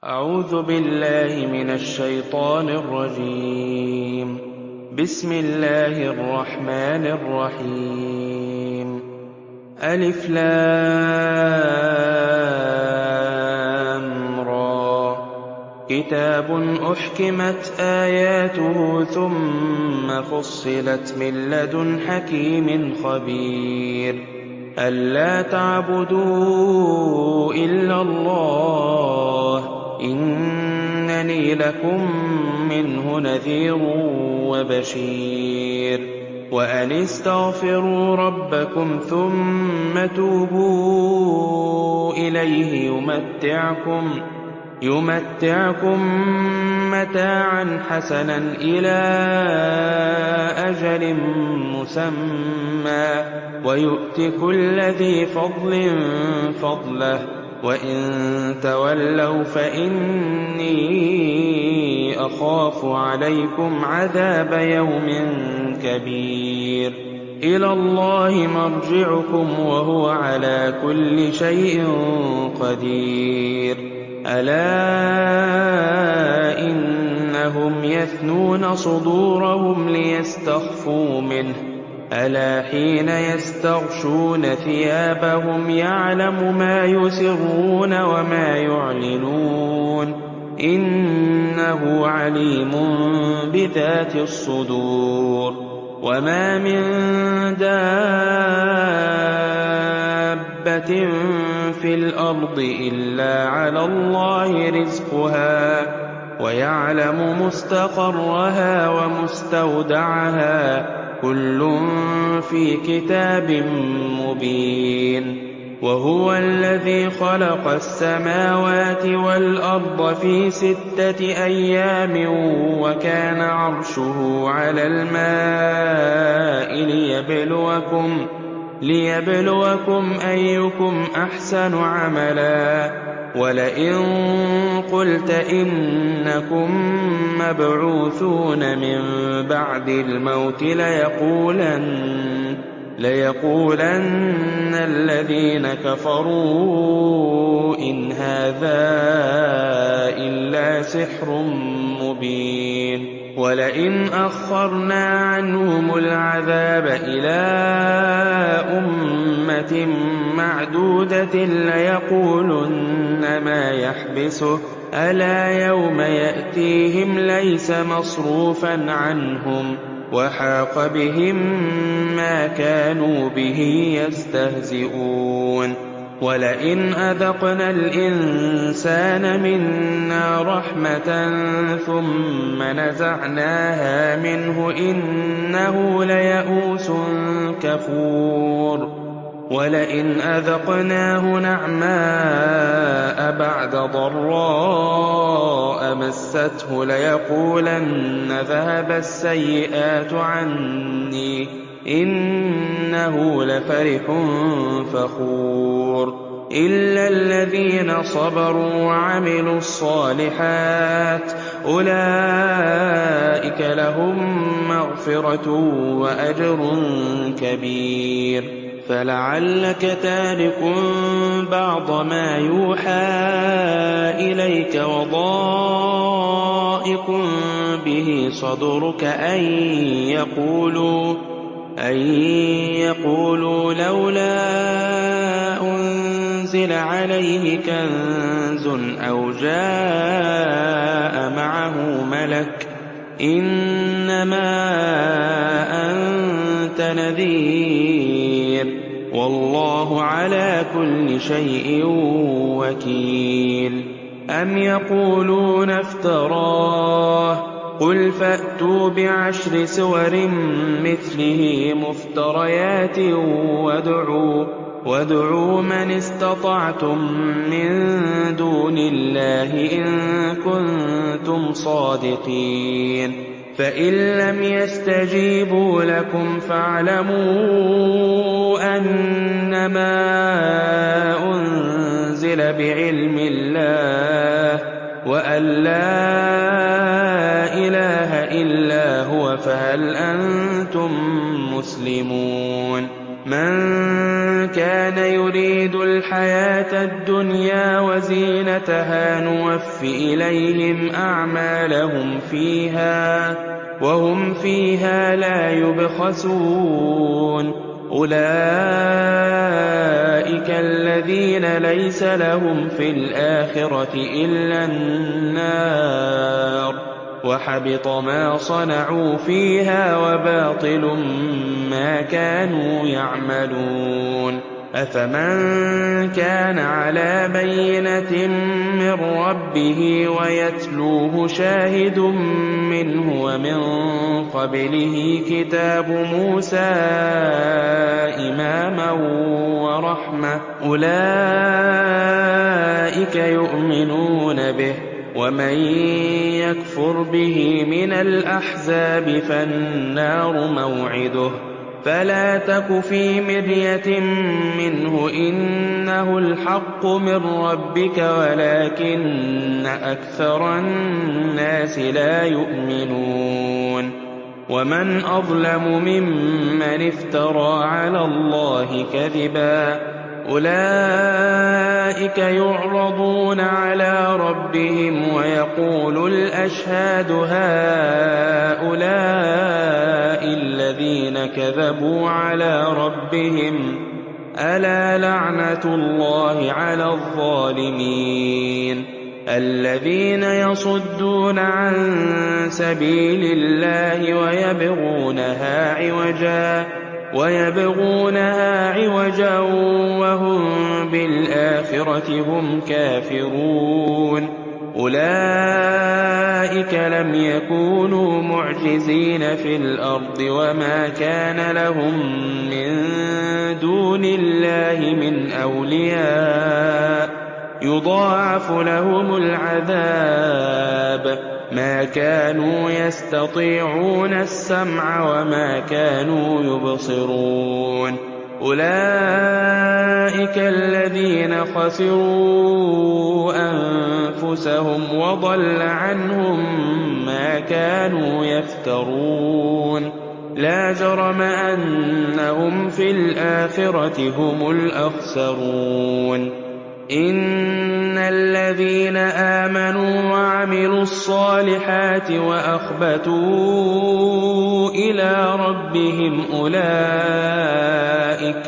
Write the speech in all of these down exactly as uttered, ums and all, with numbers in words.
أعوذ بالله من الشيطان الرجيم. بسم الله الرحمن الرحيم. ألف لام را كتاب أحكمت آياته ثم فصلت من لدن حكيم خبير ألا تعبدوا إلا الله إنني لكم منه نذير وبشير وأن استغفروا ربكم ثم توبوا إليه يمتعكم يمتعكم متاعا حسنا إلى أجل مسمى ويؤت كل ذي فضل فضله وإن تولوا فإني أخاف عليكم عذاب يوم كبير إلى الله مرجعكم وهو على كل شيء قدير ألا إنهم يثنون صدورهم ليستخفوا منه ألا حين يستغشون ثيابهم يعلم ما يسرون وما يعلنون إنه عليم بذات الصدور وما من دابة في الأرض إلا على الله رزقها ويعلم مستقرها ومستودعها كل في كتاب مبين وهو الذي خلق السماوات والأرض في ستة أيام وكان عرشه على الماء ليبلوكم ليبلوكم أيكم أحسن عملا ولئن قلت إنكم مبعوثون من بعد الموت ليقولن, ليقولن الذين كفروا إن هذا إلا سحر مبين ولئن أخرنا عنهم العذاب إلى أمة معدودة ليقولن ما يحبسه ألا يوم يأتيهم ليس مصروفا عنهم وحاق بهم ما كانوا به يستهزئون ولئن أذقنا الإنسان منا رحمة ثم نزعناها منه إنه ليئوس كفور ولئن أذقناه نعماء بعد ضراء مسته ليقولن ذهب السيئات عني إنه لفرح فخور إلا الذين صبروا وعملوا الصالحات أولئك لهم مغفرة وأجر كبير فلعلك تارك بعض ما يوحى إليك وضائق به صدرك أن يقولوا أن يقولوا لولا أنزل عليه كنز أو جاء معه ملك إنما أنت نذير والله على كل شيء وكيل أم يقولون افتراه قل فأتوا بعشر سور مثله مفتريات وادعوا, وادعوا من استطعتم من دون الله إن كنتم صادقين فإن لم يستجيبوا لكم فاعلموا أنما أنزل بعلم الله وأن لا إله إلا هو فهل أنتم مسلمون من كان يريد الحياة الدنيا وزينتها نوف إليهم أعمالهم فيها وهم فيها لا يبخسون أولئك الذين ليس لهم في الآخرة إلا النار وحبط ما صنعوا فيها وباطل ما كانوا يعملون أفمن كان على بينة من ربه ويتلوه شاهد منه ومن قبله كتاب موسى إماما ورحمة أولئك يؤمنون به ومن يكفر به من الأحزاب فالنار موعده فلا تك في مرية منه إنه الحق من ربك ولكن أكثر الناس لا يؤمنون ومن أظلم ممن افترى على الله كذبا أولئك يعرضون على ربهم ويقول الأشهاد هؤلاء الذين كذبوا على ربهم ألا لعنة الله على الظالمين الذين يصدون عن سبيل الله ويبغونها عوجا ويبغونها عوجا وهم بالآخرة هم كافرون أولئك لم يكونوا معجزين في الأرض وما كان لهم من دون الله من أولياء يضاعف لهم العذاب ما كانوا يستطيعون السمع وما كانوا يبصرون أولئك الذين خسروا أنفسهم وضل عنهم ما كانوا يفترون لا جرم أنهم في الآخرة هم الأخسرون إن الذين آمنوا وعملوا الصالحات وأخبتوا إلى ربهم أولئك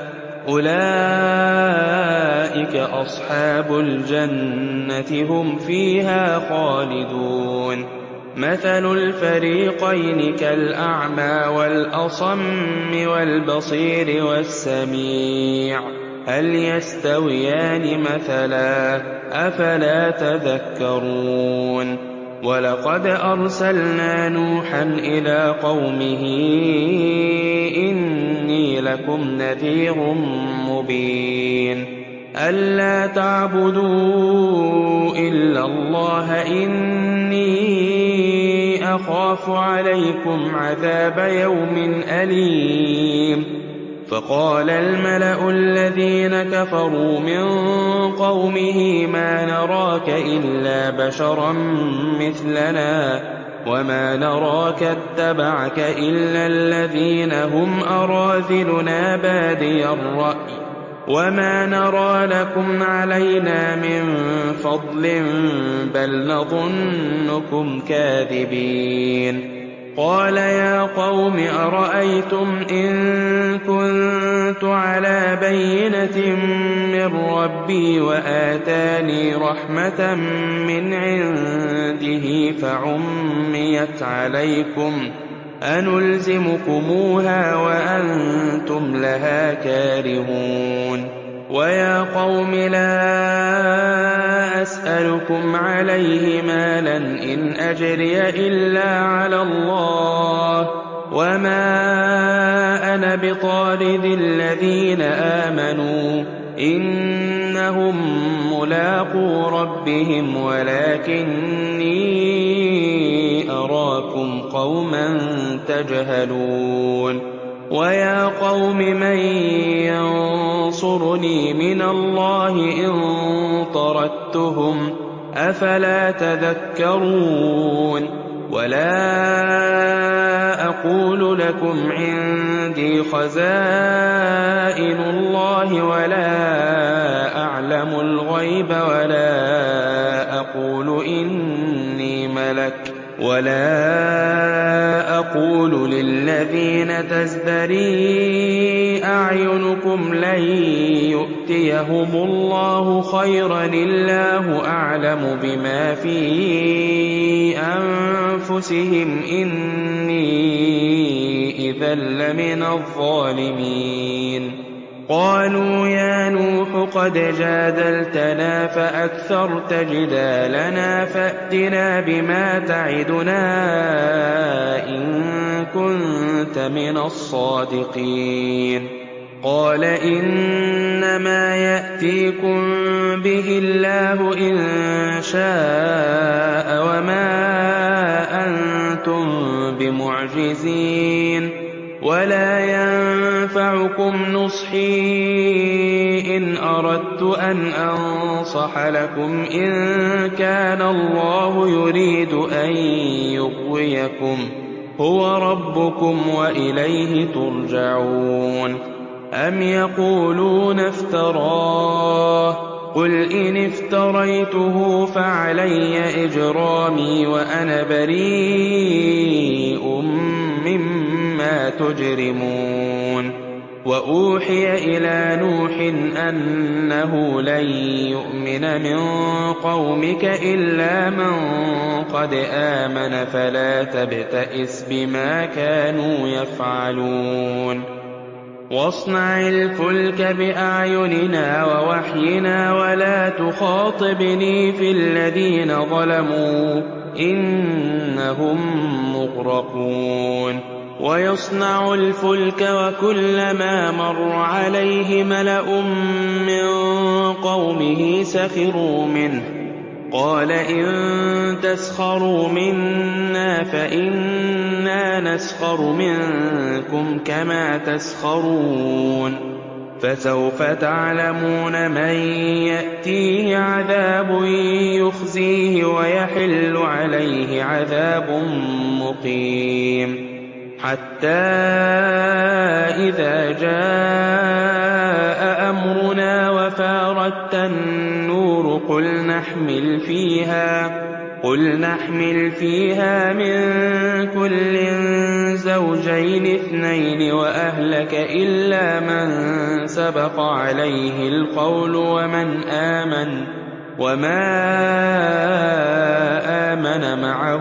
أولئك أصحاب الجنة هم فيها خالدون مثل الفريقين كالأعمى والأصم والبصير والسميع هل يستويان مثلا أفلا تذكرون ولقد أرسلنا نوحا إلى قومه إني لكم نذير مبين ألا تعبدوا إلا الله إني أخاف عليكم عذاب يوم أليم فقال الملأ الذين كفروا من قومه ما نراك إلا بشرا مثلنا وما نراك اتبعك إلا الذين هم أراذلنا بادي الرأي وما نرى لكم علينا من فضل بل نظنكم كاذبين قال يا قوم أرأيتم إن كنت على بينة من ربي وآتاني رحمة من عنده فعميت عليكم أنلزمكموها وأنتم لها كارهون ويا قوم لا أسألكم عليه مالا إن أجري إلا على الله وما أنا بطارد الذين آمنوا إنهم ملاقو ربهم ولكني أراكم قوما تجهلون ويا قوم من ينصرني من الله إن طردتهم أفلا تذكرون ولا أقول لكم عندي خزائن الله ولا أعلم الغيب ولا أقول إني ملك ولا أقول للذين تزدري أعينكم لن يؤتيهم الله خيرا الله أعلم بما في أنفسهم إني إذا لمن الظالمين. قالوا يا نوح قد جادلتنا فأكثرت جدالنا فأتنا بما تعدنا إن كنت من الصادقين. قال إنما يأتيكم به الله إن شاء وما أنتم بمعجزين ولا ينفعكم نصحي إن أردت أن أنصح لكم إن كان الله يريد أن يغويكم هو ربكم وإليه ترجعون. أم يقولون افتراه قل إن افتريته فعلي إجرامي وأنا بريء مما تجرمون. وأوحي إلى نوح أنه لن يؤمن من قومك إلا من قد آمن فلا تبتئس بما كانوا يفعلون. واصنع الفلك بأعيننا ووحينا ولا تخاطبني في الذين ظلموا إنهم مغرقون. ويصنع الفلك وكلما مر عليه ملأ من قومه سخروا منه قال إن تسخروا منا فإنا نسخر منكم كما تسخرون. فسوف تعلمون من يأتيه عذاب يخزيه ويحل عليه عذاب مقيم. حتى إذا جاء أمرنا وفارت النور قل نحمل فيها قل نحمل فيها من كل زوجين اثنين وأهلك إلا من سبق عليه القول ومن آمن وما آمن معه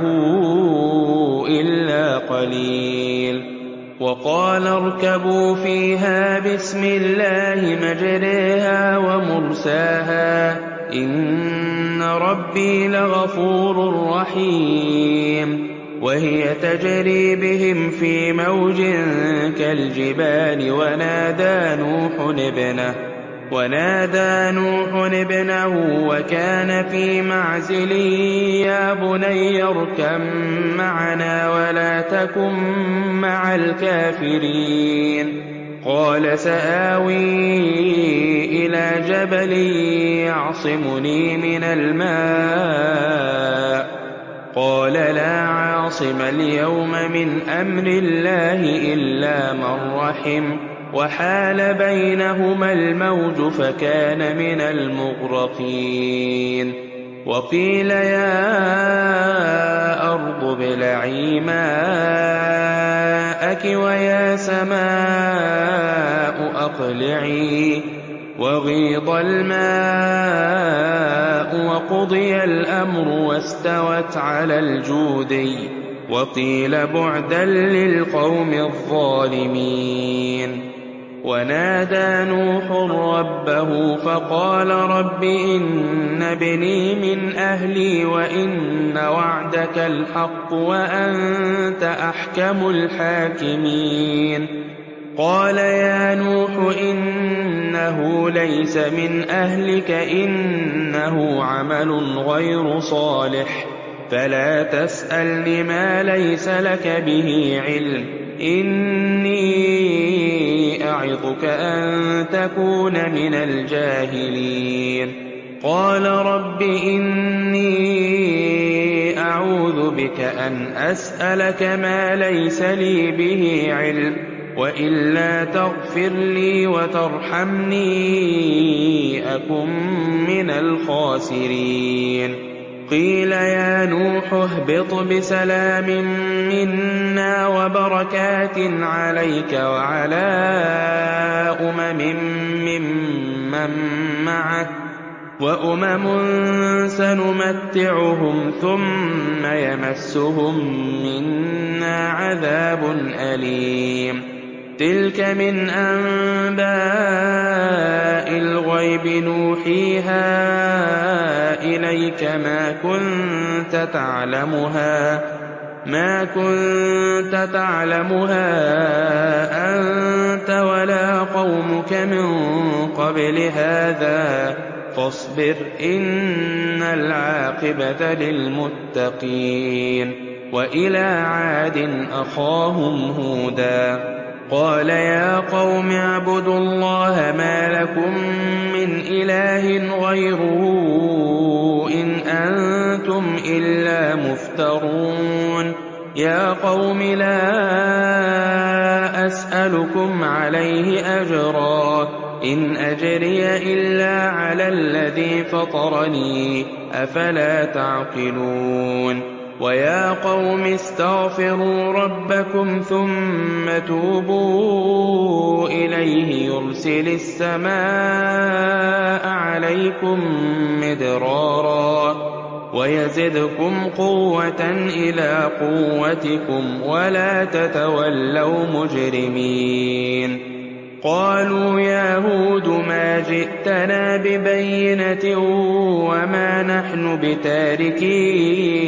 إلا قليل. وقال اركبوا فيها بسم الله مجريها ومرساها إن ربي لغفور رحيم. وهي تجري بهم في موج كالجبال ونادى نوح ابنه ونادى نوح ابنه وكان في معزل يا بني اركب معنا ولا تكن مع الكافرين. قال سآوي إلى جبل يعصمني من الماء قال لا عاصم اليوم من أمر الله إلا من رحم وحال بينهما الموج فكان من المغرقين. وقيل يا أرض ابلعي ماءك ويا سماء أقلعي وغيض الماء وقضي الأمر واستوت على الجودي وقيل بعدا للقوم الظالمين. ونادى نوح ربه فقال رب إن ابني من أهلي وإن وعدك الحق وأنت أحكم الحاكمين. قال يا نوح إنه ليس من أهلك إنه عمل غير صالح فلا تسألني ما ليس لك به علم إني أعظك أن تكون من الجاهلين. قال رب إني أعوذ بك أن أسألك ما ليس لي به علم، وإلا تغفر لي وترحمني أكن من الخاسرين. قيل يا نوح اهبط بسلام منا وبركات عليك وعلى أمم ممن معك، وأمم سنمتعهم ثم يمسهم منا عذاب أليم. تلك من أنباء الغيب نوحيها إليك ما كنت تعلمها ما كنت تعلمها أنت ولا قومك من قبل هذا فاصبر إن العاقبة للمتقين. وإلى عاد أخاهم هودا قال يا قوم اعبدوا الله ما لكم من إله غيره إن أنتم إلا مفترون. يا قوم لا أسألكم عليه أجرا إن أجري إلا على الذي فطرني أفلا تعقلون. ويا قوم استغفروا ربكم ثم توبوا إليه يرسل السماء عليكم مدرارا ويزدكم قوة إلى قوتكم ولا تتولوا مجرمين. قالوا يا هود ما جئتنا ببينة وما نحن بتاركي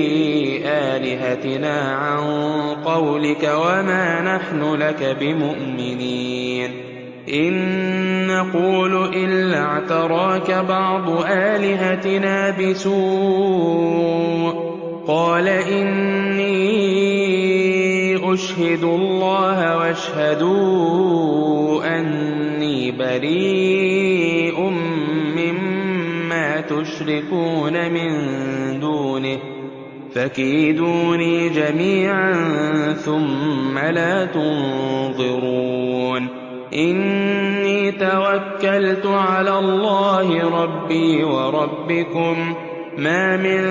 آلهتنا عن قولك وما نحن لك بمؤمنين. إن نقول إلا اعتراك بعض آلهتنا بسوء. قال إني أشهد الله واشهدوا أني بريء مما تشركون من دونه فكيدوني جميعا ثم لا تنظرون. إني توكلت على الله ربي وربكم ما من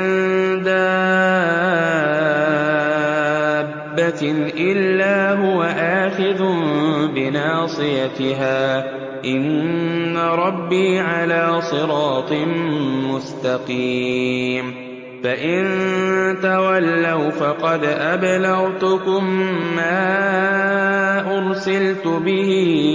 دابة إلا هو آخذ بناصيتها إن ربي على صراط مستقيم. فإن تولوا فقد أبلغتكم ما أرسلت به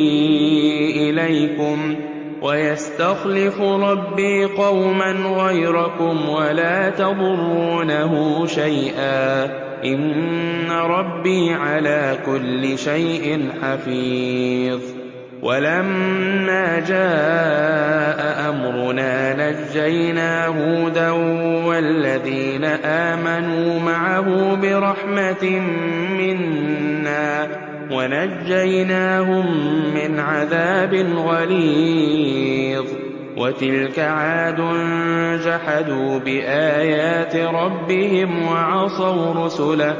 إليكم ويستخلف ربي قوما غيركم ولا تضرونه شيئا إن ربي على كل شيء حفيظ. ولما جاء أمرنا نجينا هودا والذين آمنوا معه برحمة منا ونجيناهم من عذاب غليظ. وتلك عاد جحدوا بآيات ربهم وعصوا رسله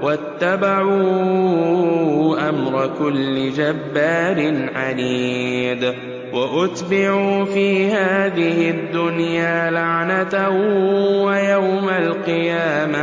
واتبعوا أمر كل جبار عنيد. وأتبعوا في هذه الدنيا لعنة ويوم القيامة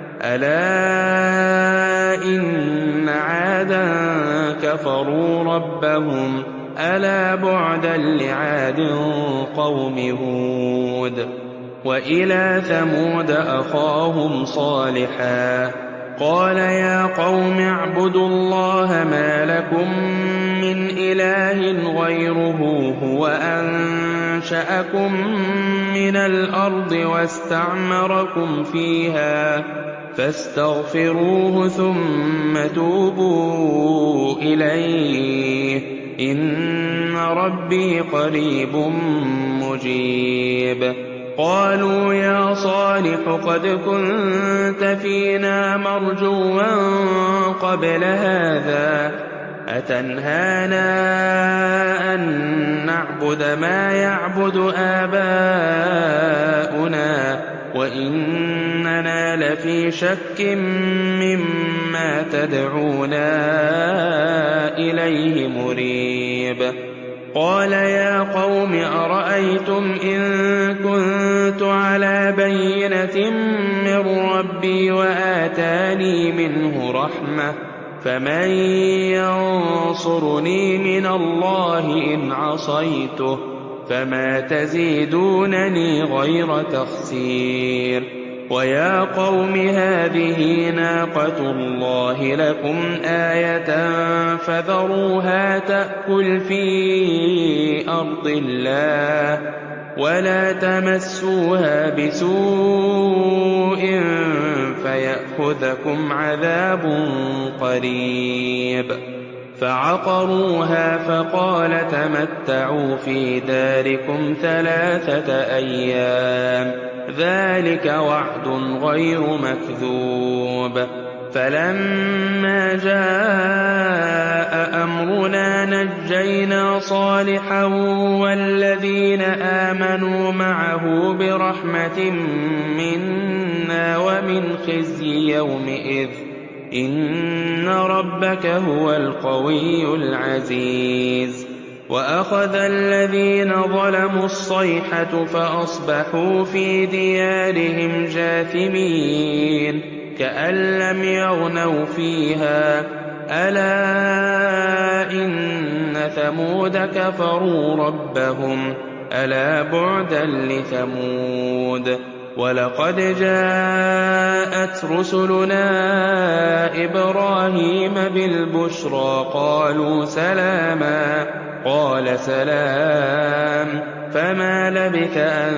ألا إن عادا كفروا ربهم ألا بعدا لعاد قوم هود. وإلى ثمود أخاهم صالحا قال يا قوم اعبدوا الله ما لكم من إله غيره هو أنشأكم من الأرض واستعمركم فيها فاستغفروه ثم توبوا إليه إن ربي قريب مجيب. قالوا يا صالح قد كنت فينا مرجوا قبل هذا أتنهانا أن نعبد ما يعبد آباؤنا وإننا إِنَّا لَفِي شَكٍّ مِّمَّا تَدْعُونَا إِلَيْهِ مُرِيبٍ قَالَ يَا قَوْمِ أَرَأَيْتُمْ إِن كُنتُ عَلَىٰ بَيِّنَةٍ مِّن رَّبِّي وَآتَانِي مِنْهُ رَحْمَةً فَمَن يَنصُرُنِي مِنَ اللَّهِ إِنْ عَصَيْتُهُ فَمَا تَزِيدُونَنِي غَيْرَ تَخْسِيرٍ وَيَا قَوْمِ هَٰذِهِ نَاقَةُ اللَّهِ لَكُمْ آيَةً فَذَرُوهَا تَأْكُلْ فِي أَرْضِ اللَّهِ وَلَا تَمَسُّوهَا بِسُوءٍ فَيَأْخُذَكُمْ عَذَابٌ قَرِيبٌ فَعَقَرُوهَا فَقَالَ تَمَتَّعُوا فِي دَارِكُمْ ثَلَاثَةَ أَيَّامٍ ذَٰلِكَ وَعْدٌ غَيْرُ مَكْذُوبٍ فَلَمَّا جَاءَ أَمْرُنَا نَجَّيْنَا صَالِحًا وَالَّذِينَ آمَنُوا مَعَهُ بِرَحْمَةٍ مِّنَّا وَمِنْ خِزْيِ يَوْمِئِذٍ إِنَّ رَبَّكَ هُوَ الْقَوِيُّ الْعَزِيزُ وَأَخَذَ الَّذِينَ ظَلَمُوا الصَّيْحَةُ فَأَصْبَحُوا فِي دِيَارِهِمْ جَاثِمِينَ كَأَن لَّمْ يَغْنَوْا فِيهَا أَلَا إِنَّ ثَمُودَ كَفَرُوا رَبَّهُمْ أَلَا بُعْدًا لِّثَمُودَ وَلَقَدْ جَاءَتْ رُسُلُنَا إِبْرَاهِيمَ بِالْبُشْرَىٰ قَالُوا سَلَامًا قَالَ سَلَامٌ فَمَا لَبِثَ أَن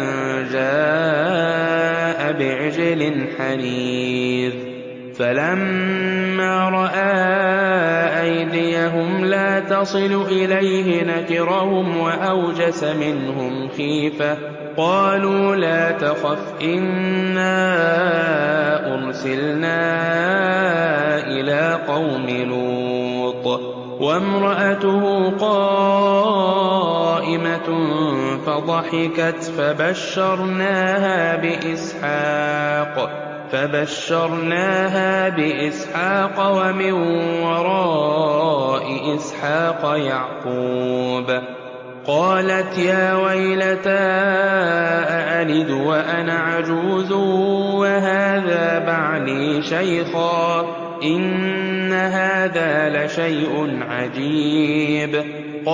جَاءَ بِعِجْلٍ حَنِيذٍ فَلَمَّا رَأَىٰ أَيْدِيَهُمْ لَا تَصِلُ إِلَيْهِ نَكِرَهُمْ وَأَوْجَسَ مِنْهُمْ خِيفَةً قَالُوا لَا تَخَفْ إِنَّا أُرْسِلْنَا إِلَىٰ قَوْمِ لُوطٍ وَامْرَأَتُهُ قَائِمَةٌ فَضَحِكَتْ فَبَشَّرْنَاهَا بِإِسْحَاقَ فَبَشَّرْنَاهَا بِإِسْحَاقَ وَمِن وَرَاءِ إِسْحَاقَ يَعْقُوبَ قَالَتْ يَا وَيْلَتَا أَأَلِدُ وَأَنَا عَجُوزٌ وَهَٰذَا بَعْلِي شَيْخًا إِنَّ هَٰذَا لَشَيْءٌ عَجِيبٌ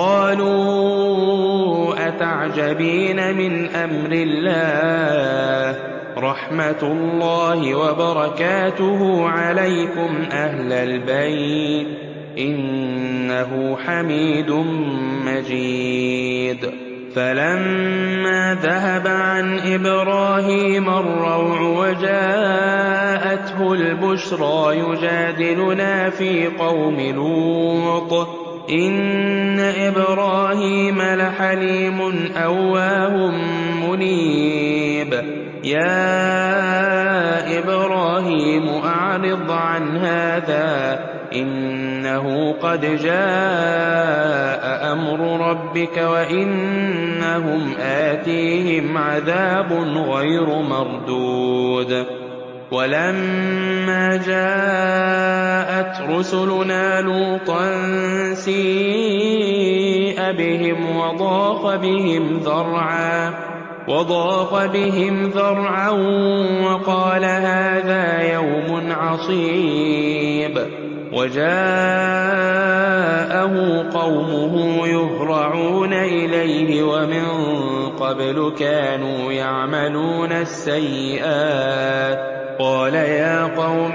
قَالُوا أَتَعْجَبِينَ مِنْ أَمْرِ اللَّهِ رَحْمَتُ اللَّهِ وَبَرَكَاتُهُ عَلَيْكُمْ أَهْلَ الْبَيْتِ إِنَّهُ حَمِيدٌ مَّجِيدٌ فَلَمَّا ذَهَبَ عَنْ إِبْرَاهِيمَ الرَّوْعُ وَجَاءَتْهُ الْبُشْرَىٰ يُجَادِلُنَا فِي قَوْمِ لُوطٍ إِنَّ إِبْرَاهِيمَ لَحَلِيمٌ أَوَّاهٌ مُّنِيبٌ يَا إِبْرَاهِيمُ أَعْرِضْ عَنْ هَٰذَا إِنَّهُ قَدْ جَاءَ أَمْرُ رَبِّكَ وَإِنَّهُمْ آتِيهِمْ عَذَابٌ غَيْرُ مَرْدُودٍ وَلَمَّا جَاءَتْ رُسُلُنَا لُوطًا سِيءَ بِهِمْ وَضَاقَ بِهِمْ ذَرْعًا وَضَاقَ بِهِمْ ذَرْعًا وَقَالَ هَٰذَا يَوْمٌ عَصِيبٌ وَجَاءَهُ قَوْمُهُ يُهْرَعُونَ إِلَيْهِ وَمِن قَبْلُ كَانُوا يَعْمَلُونَ السَّيِّئَاتِ قَالَ يَا قَوْمِ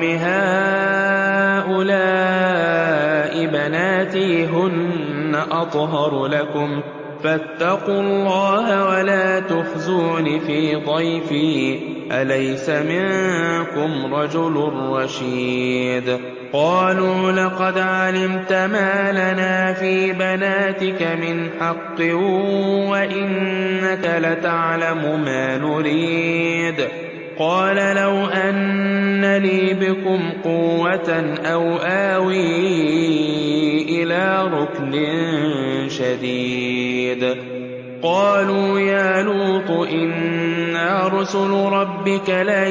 هَٰؤُلَاءِ بَنَاتِي هُنَّ أَطْهَرُ لَكُمْ فَاتَّقُوا اللَّهَ وَلَا تُخْزُونِ فِي ضَيْفِي أَلَيْسَ مِنكُمْ رَجُلٌ رَّشِيدٌ قَالُوا لَقَدْ عَلِمْتَ مَا لَنَا فِي بَنَاتِكَ مِنْ حَقٍّ وَإِنَّكَ لَتَعْلَمُ مَا نُرِيدُ قَالَ لَوْ أَنَّ لِي بِكُمْ قُوَّةً أَوْ آوِي إِلَىٰ رُكْنٍ شَدِيدٍ قَالُوا يَا لُوطُ إِنَّ إِنَّا رُسُلُ رَبِّكَ لَن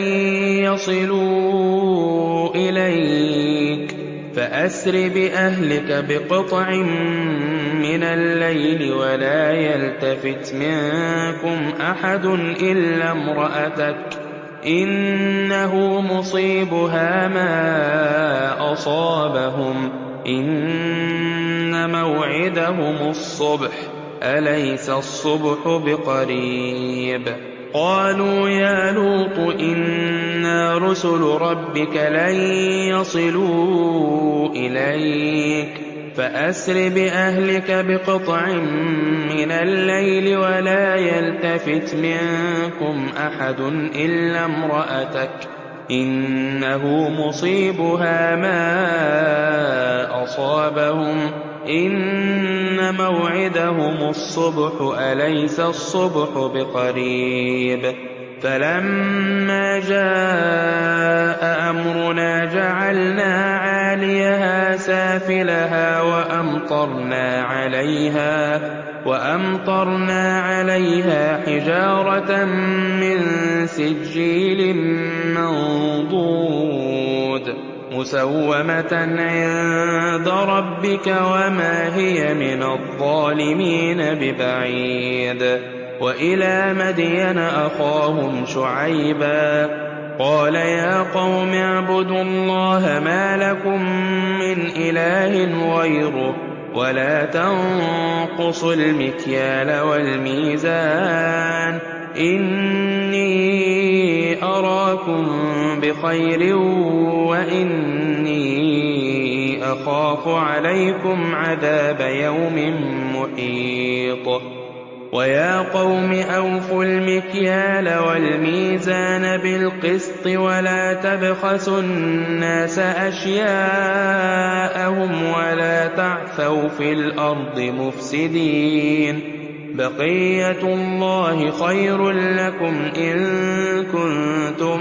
يَصِلُوا إِلَيْكَ فَأَسْرِ بِأَهْلِكَ بِقِطْعٍ مِّنَ اللَّيْلِ وَلَا يَلْتَفِتْ مِنكُمْ أَحَدٌ إِلَّا امْرَأَتَكَ إِنَّهُ مُصِيبُهَا مَا أَصَابَهُمْ إِنَّ مَوْعِدَهُمُ الصُّبْحُ أَلَيْسَ الصُّبْحُ بِقَرِيبٍ قَالُوا يَا لُوطُ إِنَّا رُسُلُ رَبِّكَ لَن يَصِلُوا إِلَيْكَ فَأَسْرِ بِأَهْلِكَ بِقِطْعٍ مِّنَ اللَّيْلِ وَلَا يَلْتَفِتْ مِنكُمْ أَحَدٌ إِلَّا امْرَأَتَكَ إِنَّهُ مُصِيبُهَا مَا أَصَابَهُمْ إِنَّ مَوْعِدَهُمُ الصُّبْحُ أَلَيْسَ الصُّبْحُ بِقَرِيبٍ فَلَمَّا جَاءَ أَمْرُنَا جَعَلْنَا عَالِيَهَا سَافِلَهَا وَأَمْطَرْنَا عَلَيْهَا وَأَمْطَرْنَا عَلَيْهَا حِجَارَةً مِّن سِجِّيلٍ مَّنضُودٍ مُّسَوَّمَةً عِندَ رَبِّكَ وَمَا هِيَ مِنَ الظَّالِمِينَ بِبَعِيدٍ وَإِلَىٰ مَدْيَنَ أَخَاهُمْ شُعَيْبًا قَالَ يَا قَوْمِ اعْبُدُوا اللَّهَ مَا لَكُم مِّنْ إِلَٰهٍ غَيْرُهُ وَلَا تَنقُصُوا الْمِكْيَالَ وَالْمِيزَانَ إِنِّي أَرَاكُم بِخَيْرٍ وَإِنِّي أَخَافُ عَلَيْكُمْ عَذَابَ يَوْمٍ مُّحِيطٍ وَيَا قَوْمِ أَوْفُوا الْمِكْيَالَ وَالْمِيزَانَ بِالْقِسْطِ وَلَا تَبْخَسُوا النَّاسَ أَشْيَاءَهُمْ وَلَا تَعْثَوْا فِي الْأَرْضِ مُفْسِدِينَ بَقِيَّتُ اللَّهِ خَيْرٌ لَّكُمْ إِن كُنتُم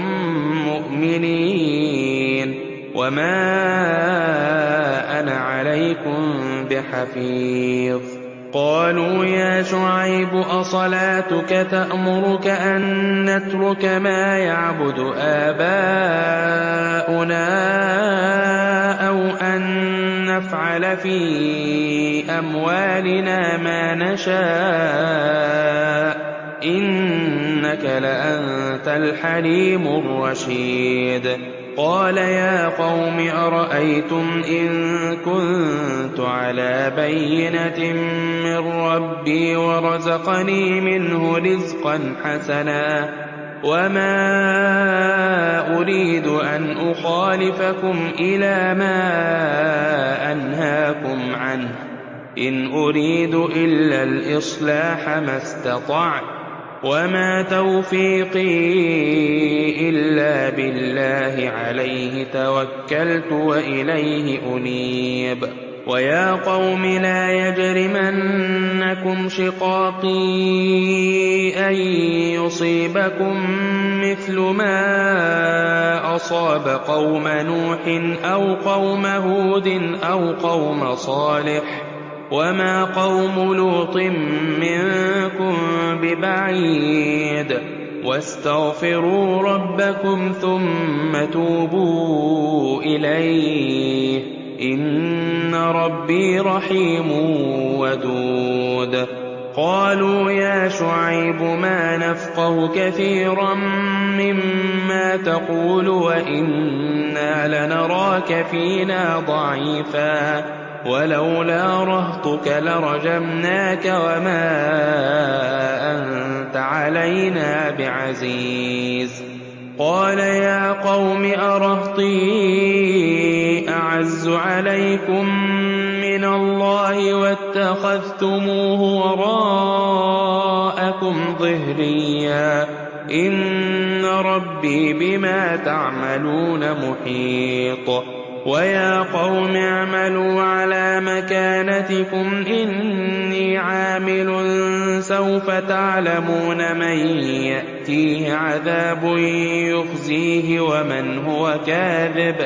مُّؤْمِنِينَ وَمَا أَنَا عَلَيْكُم بِحَفِيظٍ قَالُوا يَا شُعَيْبُ أَصَلَاتُكَ تَأْمُرُكَ أَن نَّتْرُكَ مَا يَعْبُدُ آبَاؤُنَا أَوْ أَن نَّفْعَلَ فِي أَمْوَالِنَا مَا نَشَاءُ إِنَّكَ لَأَنتَ الْحَلِيمُ الرَّشِيدُ قَالَ يَا قَوْمِ أَرَأَيْتُمْ إِن كُنتُ عَلَىٰ بَيِّنَةٍ مِّن رَّبِّي وَرَزَقَنِي مِنْهُ رِزْقًا حَسَنًا وَمَا أُرِيدُ أَنْ أُخَالِفَكُمْ إِلَىٰ مَا أَنْهَاكُمْ عَنْهُ إِنْ أُرِيدُ إِلَّا الْإِصْلَاحَ مَا اسْتَطَعْتُ وَمَا تَوْفِيقِي إِلَّا بِاللَّهِ عَلَيْهِ تَوَكَّلْتُ وَإِلَيْهِ أُنِيبُ وَيَا قَوْمِ لَا يَجْرِمَنَّكُمْ شِقَاقِي أَن يُصِيبَكُم مِّثْلُ مَا أَصَابَ قَوْمَ نُوحٍ أَوْ قَوْمَ هُودٍ أَوْ قَوْمَ صَالِحٍ وَمَا قَوْمُ لُوطٍ مِّنكُم بِبَعِيدٍ وَاسْتَغْفِرُوا رَبَّكُمْ ثُمَّ تُوبُوا إِلَيْهِ إِنَّ رَبِّي رَحِيمٌ وَدُودٌ قَالُوا يَا شُعَيْبُ مَا نَفْقَهُ كَثِيرًا مِّمَّا تَقُولُ وَإِنَّا لَنَرَاكَ فِينَا ضَعِيفًا وَلَوْلَا رَهْطُكَ لَرَجَمْنَاكَ وَمَا أَنتَ عَلَيْنَا بِعَزِيزٍ قَالَ يَا قَوْمِ أَرَهْطِي أَعَزُّ عَلَيْكُم مِّنَ اللَّهِ وَاتَّخَذْتُمُوهُ وَرَاءَكُمْ ظِهْرِيًّا إِنَّ رَبِّي بِمَا تَعْمَلُونَ مُحِيطٌ وَيَا قَوْمِ اعْمَلُوا عَلَىٰ مَكَانَتِكُمْ إِنِّي عَامِلٌ سَوْفَ تَعْلَمُونَ مَن يَأْتِيهِ عَذَابٌ يُخْزِيهِ وَمَنْ هُوَ كَاذِبٌ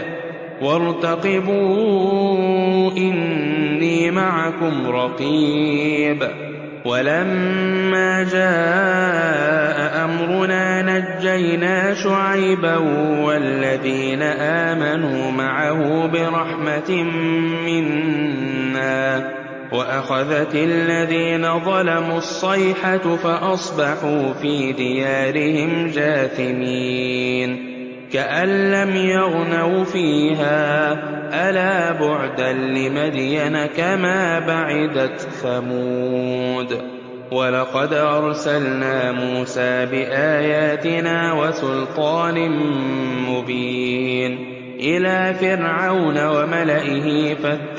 وَارْتَقِبُوا إِنِّي مَعَكُمْ رَقِيبٌ وَلَمَّا جَاءَ أَمْرُنَا نَجَّيْنَا شُعَيْبًا وَالَّذِينَ آمَنُوا مَعَهُ بِرَحْمَةٍ مِّنَّا وَأَخَذَتِ الَّذِينَ ظَلَمُوا الصَّيْحَةُ فَأَصْبَحُوا فِي دِيَارِهِمْ جَاثِمِينَ كَأَن لَّمْ يَغْنَوْا فِيهَا أَلَا بُعْدًا لِّمَدْيَنَ كَمَا بَعِدَتْ ثَمُودُ وَلَقَدْ أَرْسَلْنَا مُوسَىٰ بِآيَاتِنَا وَسُلْطَانٍ مُّبِينٍ إِلَىٰ فِرْعَوْنَ وَمَلَئِهِ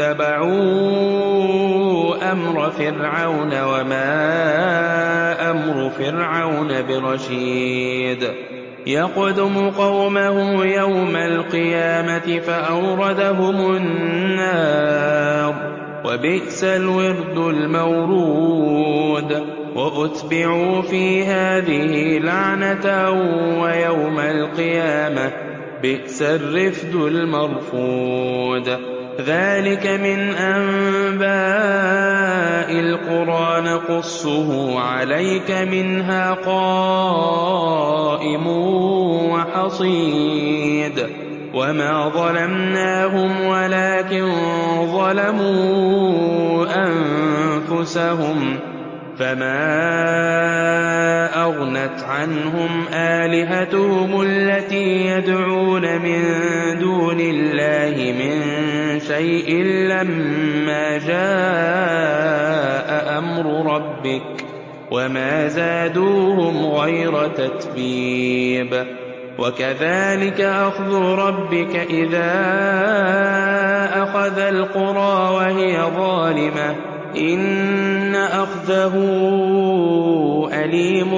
فَاتَّبَعُوا أَمْرَ فِرْعَوْنَ وَمَا أَمْرُ فِرْعَوْنَ بِرَشِيدٍ يَقْدُمُ قَوْمَهُ يَوْمَ الْقِيَامَةِ فَأَوْرَدَهُمُ النَّارَ ۖ وَبِئْسَ الْوِرْدُ الْمَوْرُودُ وَأُتْبِعُوا فِي هَٰذِهِ لَعْنَةً وَيَوْمَ الْقِيَامَةِ بِئْسَ الرِّفْدُ الْمَرْفُودُ ذَٰلِكَ مِنْ أَنبَاءِ الْقُرَىٰ نَقُصُّهُ عَلَيْكَ ۖ مِنْهَا قَائِمٌ وَحَصِيدٌ وَمَا ظَلَمْنَاهُمْ وَلَٰكِن ظَلَمُوا أَنفُسَهُمْ فَمَا أَغْنَتْ عَنْهُمْ آلِهَتُهُمُ الَّتِي يَدْعُونَ مِن دُونِ اللَّهِ مِن شَيْءٍ لَّمَّا جَاءَ أَمْرُ رَبِّكَ ۖ وَمَا زَادُوهُمْ غَيْرَ تَتْبِيبٍ وَكَذَٰلِكَ أَخْذُ رَبِّكَ إِذَا أَخَذَ الْقُرَىٰ وَهِيَ ظَالِمَةٌ ۚ إِنَّ أَخْذَهُ أَلِيمٌ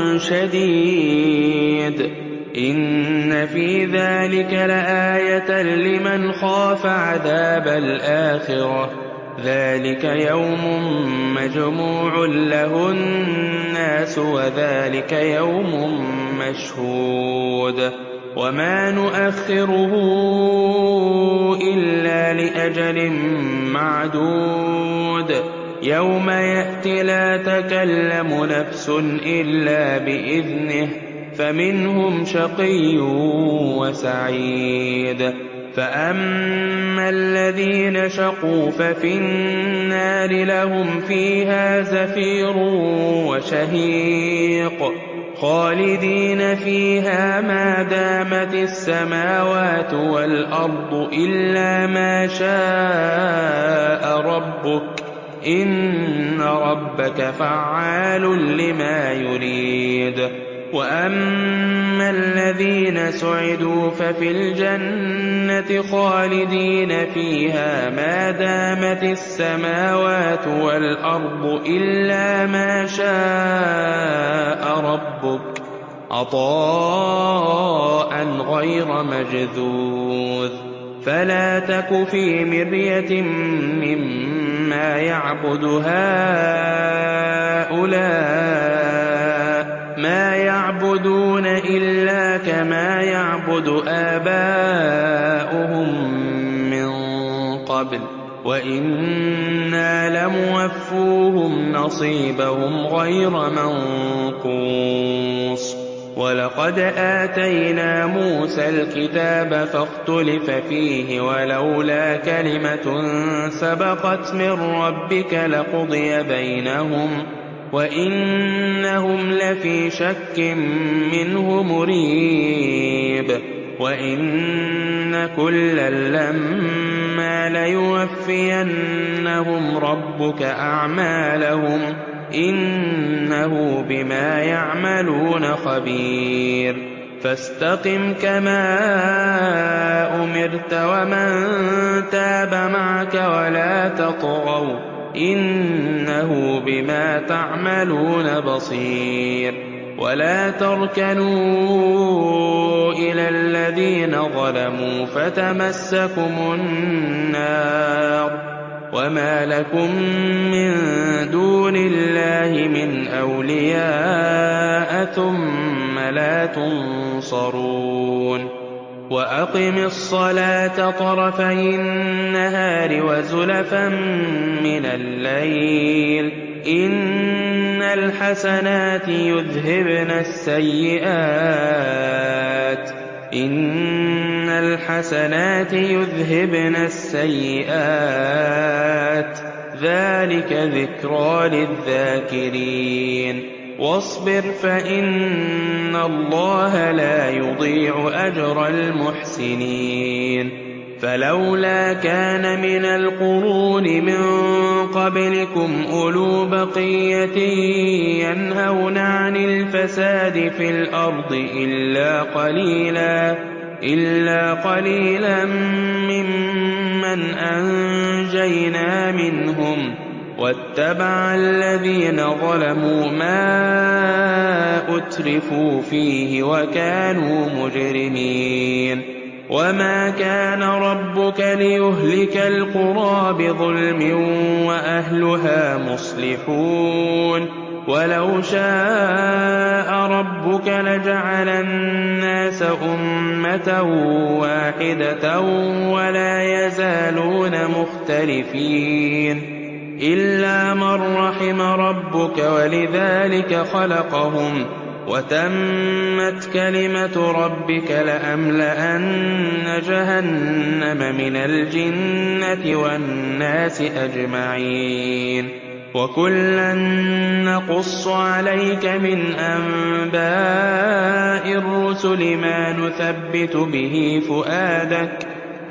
شَدِيدٌ إِنَّ فِي ذَٰلِكَ لَآيَةً لِّمَنْ خَافَ عَذَابَ الْآخِرَةِ ۚ ذَٰلِكَ يَوْمٌ مَّجْمُوعٌ لَّهُ النَّاسُ وَذَٰلِكَ يَوْمٌ مَّشْهُودٌ وَمَا نُؤَخِّرُهُ إِلَّا لِأَجَلٍ مَّعْدُودٍ يَوْمَ يَأْتِ لَا تَكَلَّمُ نَفْسٌ إِلَّا بِإِذْنِهِ فَمِنْهُمْ شَقِيٌّ وَسَعِيدٌ فَأَمَّا الَّذِينَ شَقُوا فَفِي النَّارِ لَهُمْ فِيهَا زَفِيرٌ وَشَهِيقٌ خَالِدِينَ فِيهَا مَا دَامَتِ السَّمَاوَاتُ وَالْأَرْضُ إِلَّا مَا شَاءَ رَبُّكَ ۖ إِنَّ رَبَّكَ فَعَّالٌ لِّمَا يُرِيدُ وَأَمَّا الَّذِينَ سُعِدُوا فَفِي الْجَنَّةِ خَالِدِينَ فِيهَا مَا دَامَتِ السَّمَاوَاتُ وَالْأَرْضُ إِلَّا مَا شَاءَ رَبُّكَ عَطَاءً غَيْرَ مَجْذُوذٍ فَلَا تَكُ فِي مِرْيَةٍ مِّمَّا يَعْبُدُ هَٰؤُلَاءِ مَا يَعْبُدُونَ إِلَّا كَمَا يَعْبُدُ آبَاؤُهُم مِّن قَبْلُ ۚ وَإِنَّا لَمُوَفُّوهُمْ نَصِيبَهُمْ غَيْرَ مَنقُوصٍ وَلَقَدْ آتَيْنَا مُوسَى الْكِتَابَ فَاخْتُلِفَ فِيهِ وَلَوْلَا كَلِمَةٌ سَبَقَتْ مِن رَّبِّكَ لَقُضِيَ بَيْنَهُمْ وَإِنَّهُمْ لَفِي شَكٍّ مِّنْهُ مُرِيبٍ وَإِنَّ كُلًّا لَّمَّا لَيُوَفِّيَنَّهُمْ رَبُّكَ أَعْمَالَهُمْ ۚ إِنَّهُ بِمَا يَعْمَلُونَ خَبِيرٌ فَاسْتَقِمْ كَمَا أُمِرْتَ وَمَن تَابَ مَعَكَ وَلَا تَطْغَوْا ۚ إِنَّهُ بِمَا تَعْمَلُونَ بَصِيرٌ وَلَا تَرْكَنُوا إِلَى الَّذِينَ ظَلَمُوا فَتَمَسَّكُمُ النَّارُ وَمَا لَكُم مِّن دُونِ اللَّهِ مِنْ أَوْلِيَاءَ ثُمَّ لَا تُنصَرُونَ وَأَقِمِ الصَّلَاةَ طَرَفَيِ النَّهَارِ وَزُلَفًا مِّنَ اللَّيْلِ إِنَّ الْحَسَنَاتِ يُذْهِبْنَ السَّيِّئَاتِ إِنَّ الْحَسَنَاتِ يُذْهِبْنَ السَّيِّئَاتِ ذَلِكَ ذِكْرَىٰ لِلذَّاكِرِينَ وَاصْبِرْ فَإِنَّ اللَّهَ لَا يُضِيعُ أَجْرَ الْمُحْسِنِينَ فَلَوْلَا كَانَ مِنَ الْقُرُونِ مِن قَبْلِكُمْ أُولُو بَقِيَّةٍ يَنْهَوْنَ عَنِ الْفَسَادِ فِي الْأَرْضِ إِلَّا قَلِيلًا إِلَّا قَلِيلًا مِّمَّنْ أَنجَيْنَا مِنْهُمْ وَاتَّبَعَ الَّذِينَ ظَلَمُوا مَا أُتْرِفُوا فِيهِ وَكَانُوا مُجْرِمِينَ وَمَا كَانَ رَبُّكَ لِيُهْلِكَ الْقُرَىٰ بِظُلْمٍ وَأَهْلُهَا مُصْلِحُونَ وَلَوْ شَاءَ رَبُّكَ لَجَعَلَ النَّاسَ أُمَّةً وَاحِدَةً وَلَا يَزَالُونَ مُخْتَلِفِينَ إِلَّا مَن رَّحِمَ رَبُّكَ وَلِذَٰلِكَ خَلَقَهُمْ وَتَمَّتْ كَلِمَةُ رَبِّكَ لَأَمْلَأَنَّ جَهَنَّمَ مِنَ الْجِنَّةِ وَالنَّاسِ أَجْمَعِينَ وَكُلًّا نَّقُصُّ عَلَيْكَ مِنْ أَنبَاءِ الرُّسُلِ مَا نُثَبِّتُ بِهِ فُؤَادَكَ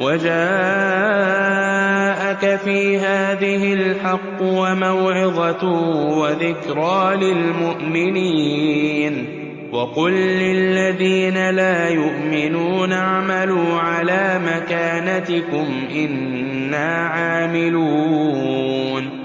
وَجَاءَكَ فِي هَٰذِهِ الْحَقُّ وَمَوْعِظَةٌ وَذِكْرَىٰ لِلْمُؤْمِنِينَ وَقُل لِّلَّذِينَ لَا يُؤْمِنُونَ اعْمَلُوا عَلَىٰ مَكَانَتِكُمْ إِنَّا عَامِلُونَ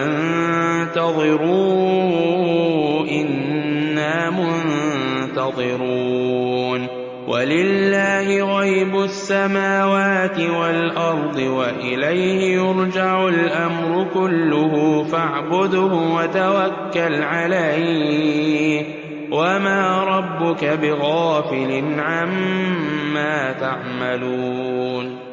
وَانتَظِرُوا إِنَّا مُنتَظِرُونَ وَلِلَّهِ غَيْبُ السَّمَاوَاتِ وَالْأَرْضِ وَإِلَيْهِ يُرْجَعُ الْأَمْرُ كُلُّهُ فَاعْبُدْهُ وَتَوَكَّلْ عَلَيْهِ وَمَا رَبُّكَ بِغَافِلٍ عَمَّا تَعْمَلُونَ